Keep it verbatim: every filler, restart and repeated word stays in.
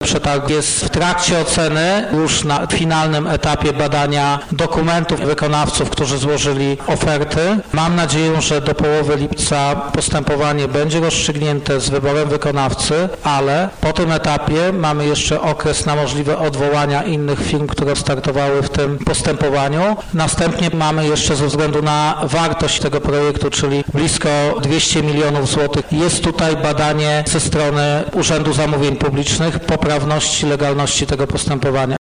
przetargu jest w trakcie oceny, już na finalnym etapie badania dokumentów wykonawców, którzy złożyli oferty. Mam nadzieję, że do połowy lipca postępowanie będzie rozstrzygnięte z wyborem wykonawcy, ale po tym etapie mamy jeszcze okres na możliwe odwołania innych firm, które startowały w tym postępowaniu. Następnie mamy jeszcze ze względu na wartość tego projektu, czyli blisko dwieście milionów złotych, jest tutaj badanie ze strony Urzędu Zamówień Publicznych poprawności, legalności tego postępowania.